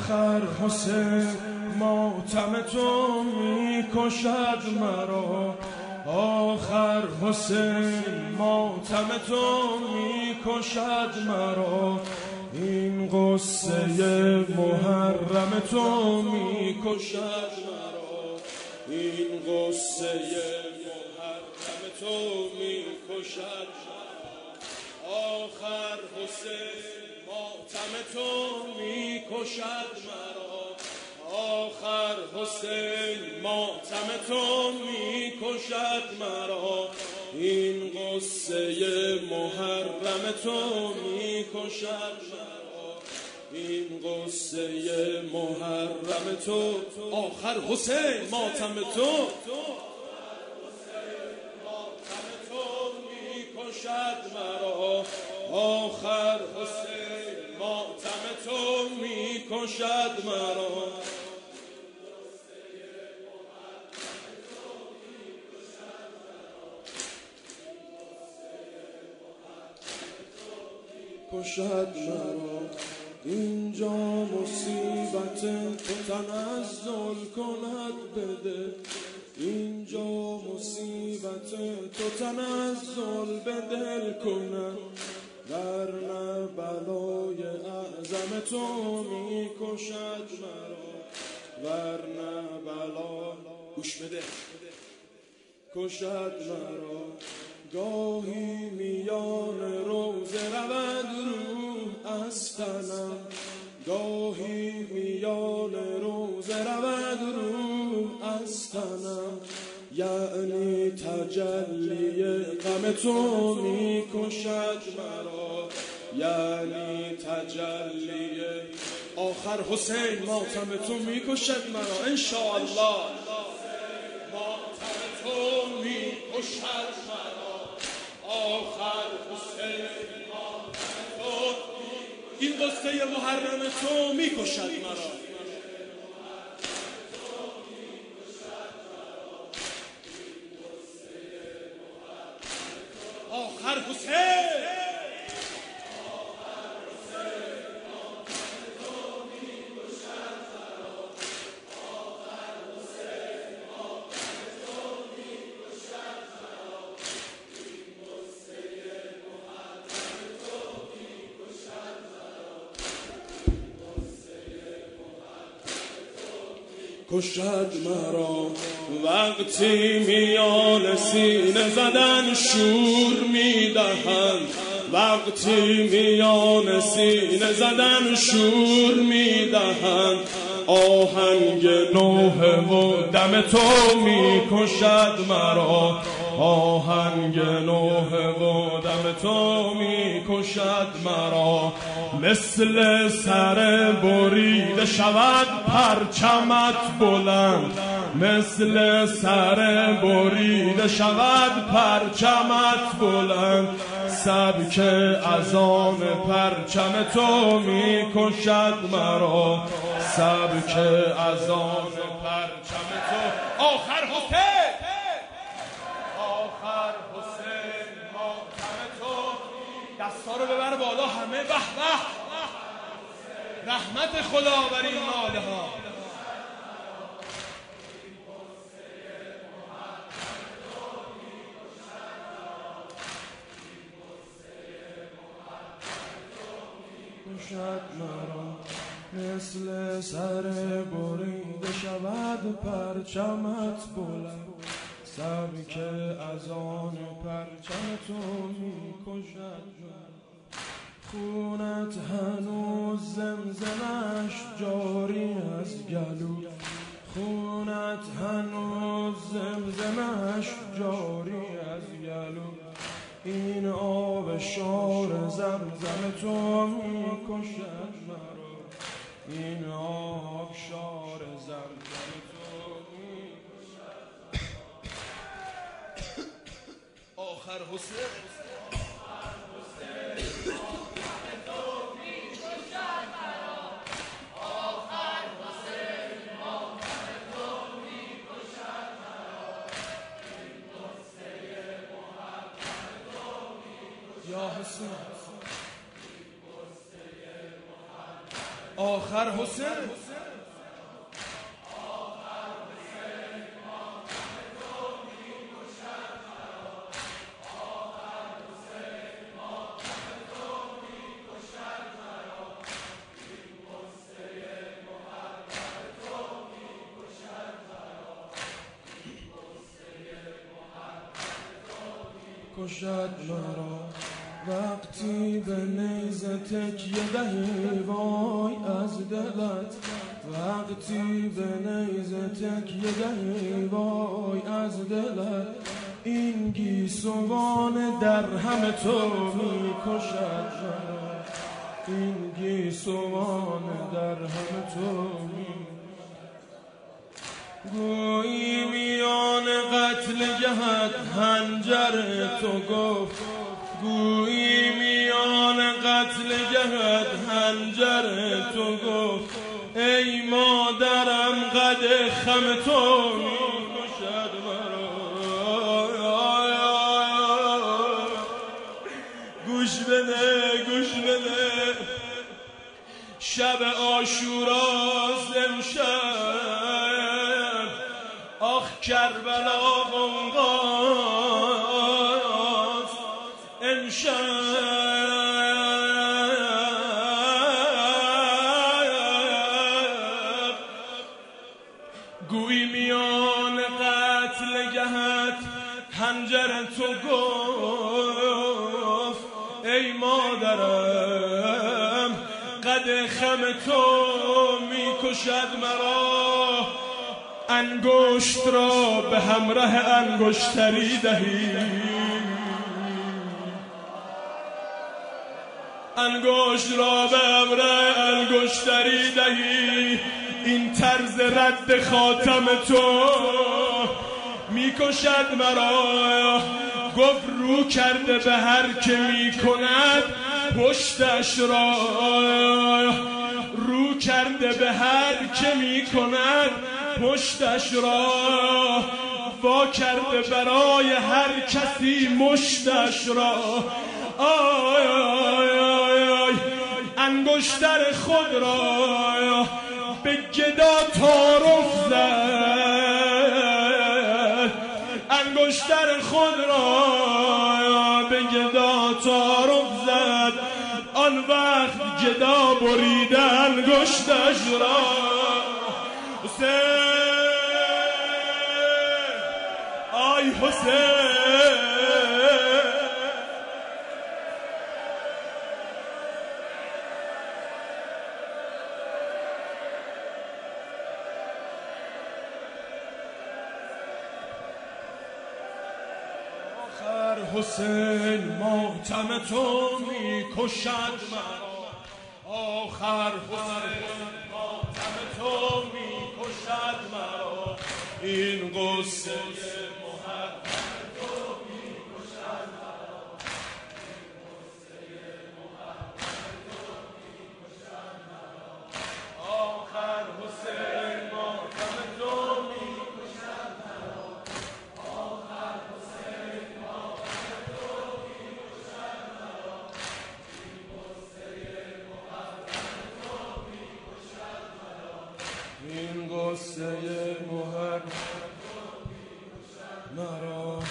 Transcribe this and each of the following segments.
آخر حسین ماتم تو میکشد مرا، آخر حسین ماتم تو میکشد مرا، این قصه محرم تو میکشد مرا، این قصه محرم تو میکشد مرا، آخر حسین ماتم تو میکشد مرا، آخر حسین ماتم تو میکشد مرا، این قصه محرم تو میکشد مرا، این قصه محرم تو، آخر حسین ماتم تو میکشد مرا، آخر حسین ماتم تو میکشد مرا، کشد مرا. اینجا مصیبت تو تنزل کند بده، اینجا مصیبت تو تنزل به دل کند، ورنه بلای اعظم تو میکشد مرا، ورنه بلا گوش بده کشد مرا. گاهی میان روزه رود روح از تنم، گاهی میان روزه رود روح از تنم، یعنی تجلی غم تو میکشد مرا، یعنی تجلی آخر حسین ماتم تو میکشد مرا، انشاءالله ماتم تو میکشد مرا، آخر حسین ماتم تو، این قصه محرم تو میکشد مرا، آخر حسین کشد مرا. وقتی میان سینه زدن شور میدهند، وقتی میان سینه زدن شور میدهند، آهنگ نوحه و دم تو میکشد مرا، آهنگ نوحه و دم تو میکشد مرا، مثل سر بریده شود پرچمت بلند، مثل سر بریده شود پرچمت بلند، سبک اذان پرچم تو میکشد مرا، سبک اذان پرچم تو، آخر حسین آخر حسین ماتم تو، دستا رو ببر بالا همه، به به رحمت خدا بر این ماله ها. کشد مرا، مثل سر بریده شود پرچمت بلند، سبک اذان پرچم تو میکشد مرا، خونت هنوز زمزمش جاری از گلو، خونت هنوز زمزمش جاری از گلو، این آب شار زمزم تو میکشد مرا، این آب شار زمزم تو میکشد آخر حسین یا حسین آخر حسین کشد مرا وقتی به نیزه تکیه دهی وای از دلت وقتی به نیزه تکیه دهی وای از دلت این گیسوان در همه تو می کشد مرا این گیسوان در همه تو می گویی میان قتل گهت هنجر تو گفت گویی میان قتل گهت هنجر تو گفت ای مادرم قد خم تو می کشد مرا گوش بده گوش بده شب عاشوراست امشب آخ کربلا غمغاست امشب گویی میان قتل گهت هنجر تو گفت ای مادرم قد خم تو می کشد مرا انگشت را به همراه انگشتری دهی انگشت را به همراه انگشتری دهی این طرز رد خاتم تو میکشد مرا گفت رو کرده به هر که میکند پشتش را رو کرده به هر که میکند پشتش را وا کرده برای هر کسی مشتش را آی آی آی انگشتر خود را به گدا تعارف زد انگشتر خود را به گدا تعارف زد آن وقت گدا بریده انگشتش را حسین آی حسین آخر حسین ماتم تو می کشد مرا آخر حسین ماتم تو می کشد مرا این قصه محرم تو می کشد مرا این قصه محرم تو می کشد مرا آخر حسین ماتم تو می کشد مرا آخر حسین ماتم تو می کشد مرا این قصه محرم تو می کشد مرا این قصه محرم مرا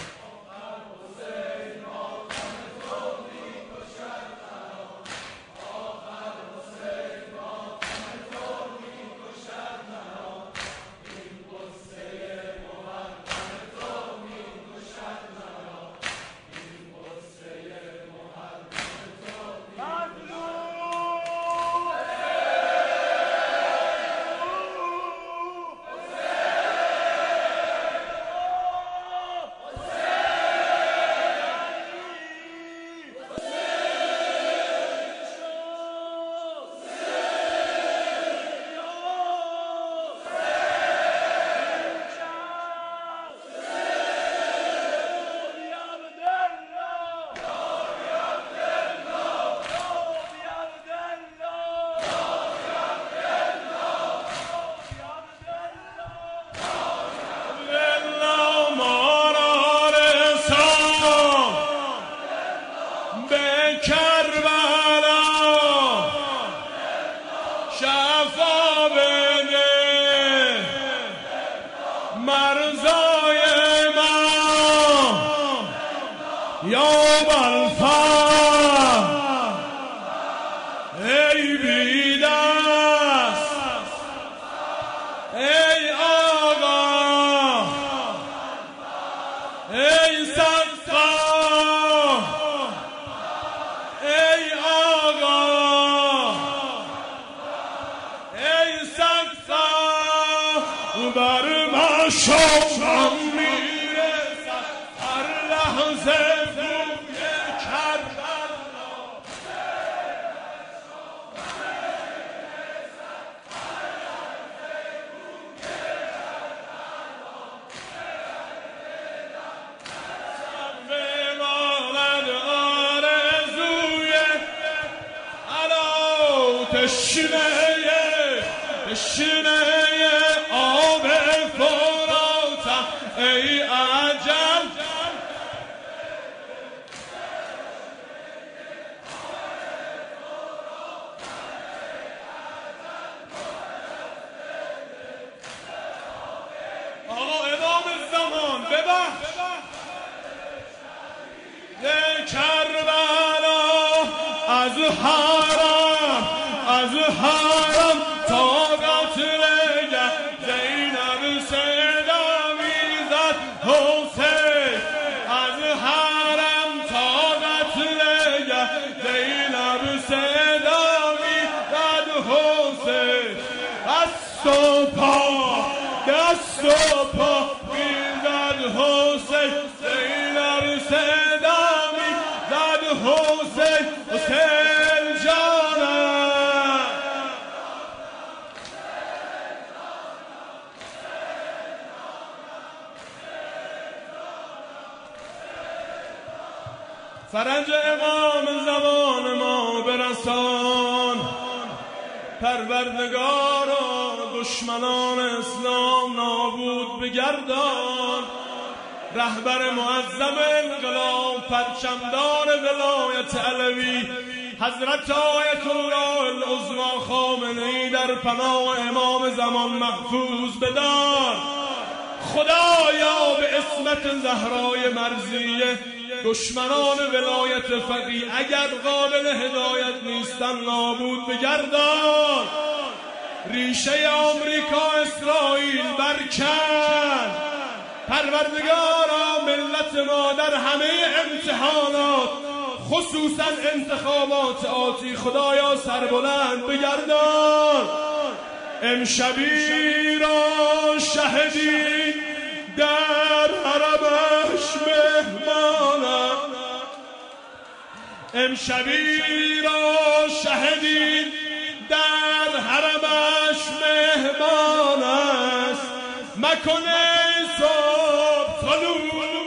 بر مشامم میرسد هر لحظه بوی کربلا بماند آرزوی علا تشنه آب فراتم ای عجب آقا امام زمان ببخش کربلا از حرم تا قتل زینب صدا میزد حسین از حرم تا قتل زینب صدا میزد حسین دست و پا میزد حسین زینب صدا میزد حسین جانم فرنج امام زمان ما برسان پروردگارا دشمنان اسلام نابود بگردان رهبر معظم انقلاب پرچمدار ولایت علوی حضرت آیت الله العظمی خامنه‌ای در پناه امام زمان محفوظ بدار خدایا به اسمت زهرای مرضیه دشمنان ولایت فقیه اگر قابل هدایت نیستن نابود بگردان ریشه آمریکا اسرائیل برکن پروردگارا ملت ما در همه امتحانات خصوصا انتخابات آتی خدایا سربلند بگردان امشبی را شهدی در حرمش مهمانم امشبی را شهدی در حرمش مهمان است مکنه صبح طلوع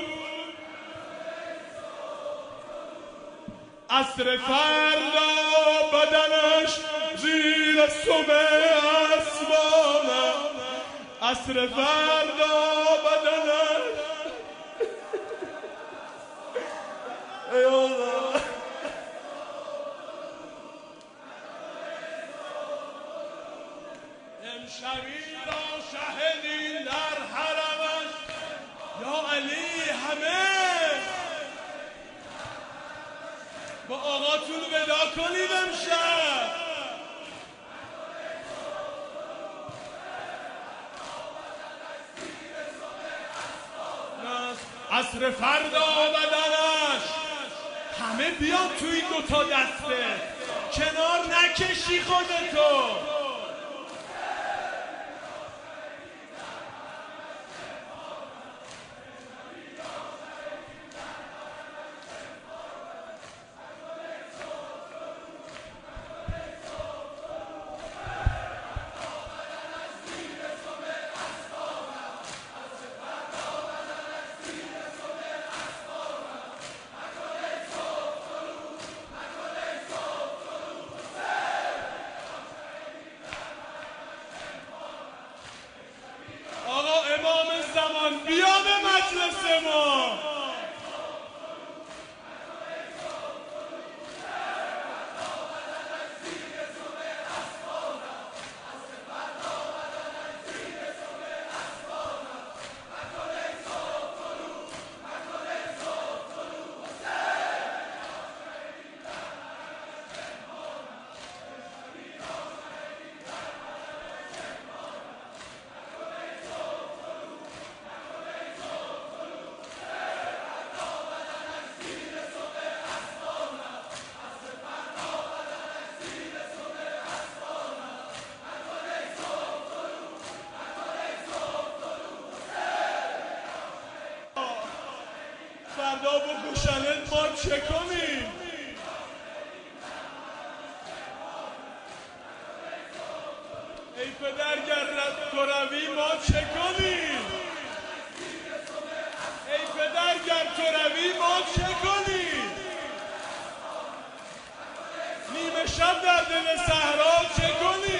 عصر فردا بدنش زیر سم اسمانم عصر فردا بدنش ای الله امشبی را شهدی در حرمش یا علی همه با آقاتون ودا کنید امشب عصر فردا بدنش همه بیان تو این دوتا دسته کنار نکشی خودتو پدر گرد تو روی ما چه کنیم؟ ای پدر گر تو روی ما چه کنیم؟ نیمه شب در دل صحرا چه کنیم؟